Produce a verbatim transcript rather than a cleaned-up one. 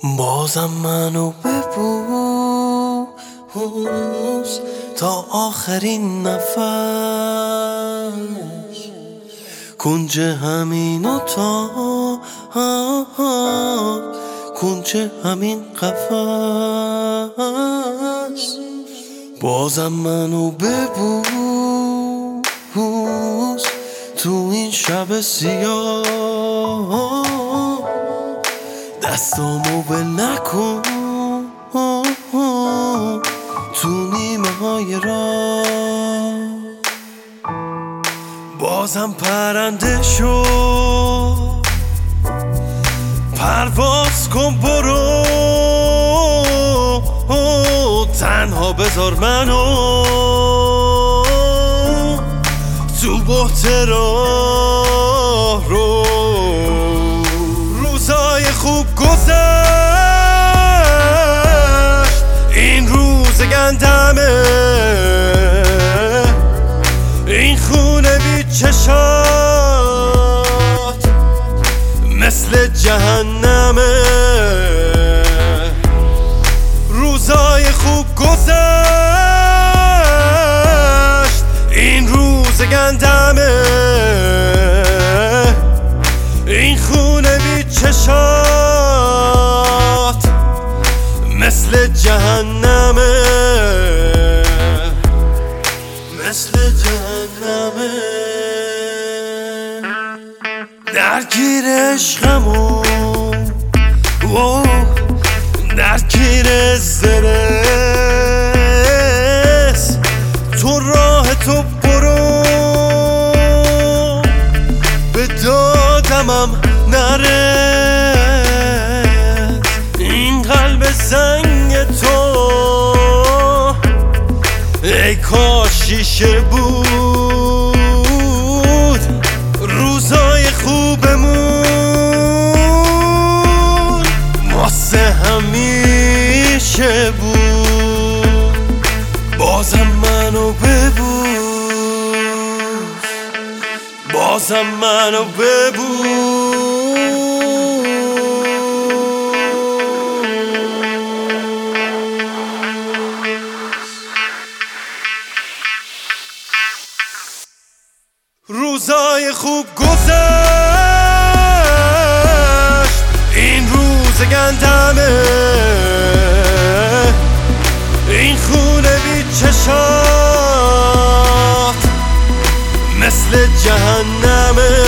بازم منو ببوس تا آخرین نفس، کنج همین اتاق، کنج همین قفس. بازم منو ببوس تو این شب سیاه، دستامو ول نکن تو نیمه های راه. بازم پرنده شو، پرواز کن برو، تنها بذار منو تو بحت راه رو. روزای خوب گذشت، این روز گندمه، این خونه بی چشات مثل جهنمه. روزای خوب گذشت، این روز گندمه، این خونه بی چشات مثل جهنمه، مثل جهنمه. درگیر عشقمون، درگیر استرس، تو راه تو برو، به دادمم نره. این قلب زنگ تو ای کاش شیشه بود، روزای خوبمون واسه همیشه بود. بازم منو ببوس، بازم منو ببوس. روزای خوب گذشت، این روز گندمه، این خونه بی چشات مثل جهنمه.